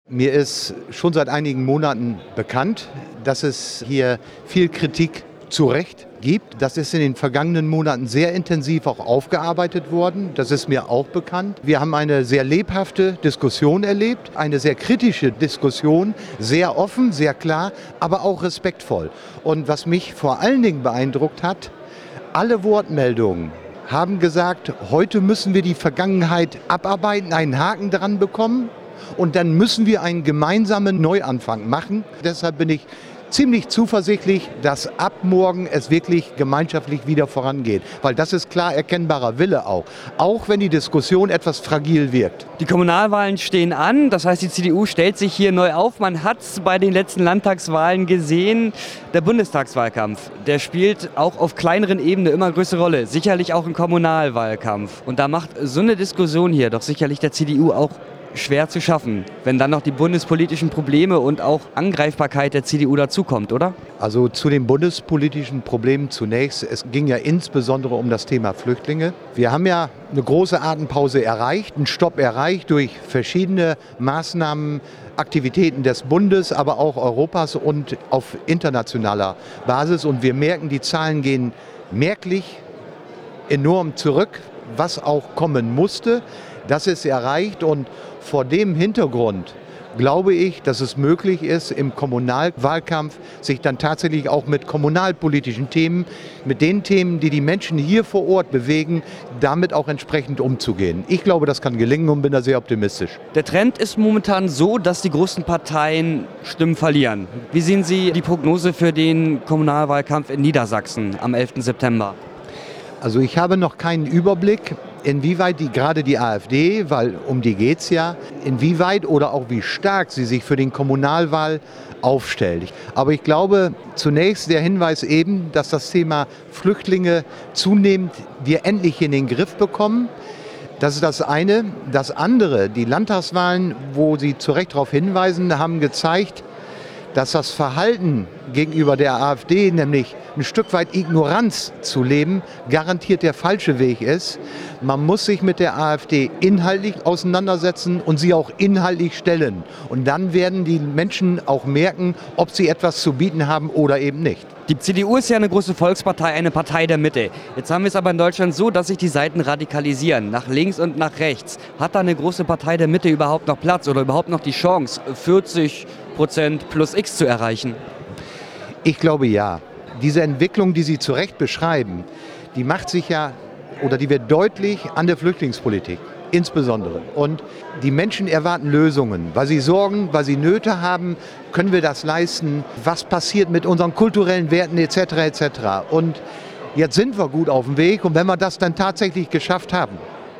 Mir ist schon seit einigen Monaten bekannt, dass es hier viel Kritik zu Recht gibt. Das ist in den vergangenen Monaten sehr intensiv auch aufgearbeitet worden. Das ist mir auch bekannt. Wir haben eine sehr lebhafte Diskussion erlebt, eine sehr kritische Diskussion, sehr offen, sehr klar, aber auch respektvoll. Und was mich vor allen Dingen beeindruckt hat, alle Wortmeldungen haben gesagt, heute müssen wir die Vergangenheit abarbeiten, einen Haken dran bekommen. Und dann müssen wir einen gemeinsamen Neuanfang machen. Deshalb bin ich ziemlich zuversichtlich, dass ab morgen es wirklich gemeinschaftlich wieder vorangeht. Weil das ist klar erkennbarer Wille auch wenn die Diskussion etwas fragil wirkt. Die Kommunalwahlen stehen an, das heißt, die CDU stellt sich hier neu auf. Man hat es bei den letzten Landtagswahlen gesehen. Der Bundestagswahlkampf, der spielt auch auf kleineren Ebenen immer größere Rolle. Sicherlich auch im Kommunalwahlkampf. Und da macht so eine Diskussion hier doch sicherlich der CDU auch schwer zu schaffen, wenn dann noch die bundespolitischen Probleme und auch Angreifbarkeit der CDU dazukommt, oder? Also zu den bundespolitischen Problemen zunächst. Es ging ja insbesondere um das Thema Flüchtlinge. Wir haben ja eine große Atempause erreicht, einen Stopp erreicht durch verschiedene Maßnahmen, Aktivitäten des Bundes, aber auch Europas und auf internationaler Basis. Und wir merken, die Zahlen gehen merklich enorm zurück, was auch kommen musste. Das ist erreicht und vor dem Hintergrund glaube ich, dass es möglich ist, im Kommunalwahlkampf sich dann tatsächlich auch mit kommunalpolitischen Themen, mit den Themen, die die Menschen hier vor Ort bewegen, damit auch entsprechend umzugehen. Ich glaube, das kann gelingen und bin da sehr optimistisch. Der Trend ist momentan so, dass die großen Parteien Stimmen verlieren. Wie sehen Sie die Prognose für den Kommunalwahlkampf in Niedersachsen am 11. September? Also ich habe noch keinen Überblick, inwieweit gerade die AfD, weil um die geht es ja, inwieweit oder auch wie stark sie sich für den Kommunalwahl aufstellt. Aber ich glaube, zunächst der Hinweis eben, dass das Thema Flüchtlinge zunehmend wir endlich in den Griff bekommen. Das ist das eine. Das andere, die Landtagswahlen, wo Sie zu Recht darauf hinweisen, haben gezeigt, dass das Verhalten gegenüber der AfD, nämlich ein Stück weit Ignoranz zu leben, garantiert der falsche Weg ist. Man muss sich mit der AfD inhaltlich auseinandersetzen und sie auch inhaltlich stellen. Und dann werden die Menschen auch merken, ob sie etwas zu bieten haben oder eben nicht. Die CDU ist ja eine große Volkspartei, eine Partei der Mitte. Jetzt haben wir es aber in Deutschland so, dass sich die Seiten radikalisieren, nach links und nach rechts. Hat da eine große Partei der Mitte überhaupt noch Platz oder überhaupt noch die Chance, 40% plus X zu erreichen? Ich glaube ja. Diese Entwicklung, die Sie zu Recht beschreiben, die macht sich ja oder die wird deutlich an der Flüchtlingspolitik insbesondere. Und die Menschen erwarten Lösungen, weil sie Sorgen, weil sie Nöte haben, können wir das leisten, was passiert mit unseren kulturellen Werten etc. etc. Und jetzt sind wir gut auf dem Weg und wenn wir das dann tatsächlich geschafft haben,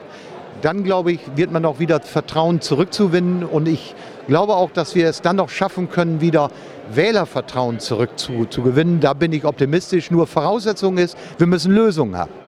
dann glaube ich, wird man auch wieder Vertrauen zurückzuwinnen und ich glaube auch, dass wir es dann noch schaffen können, wieder Wählervertrauen zurückzugewinnen. Da bin ich optimistisch. Nur Voraussetzung ist, wir müssen Lösungen haben.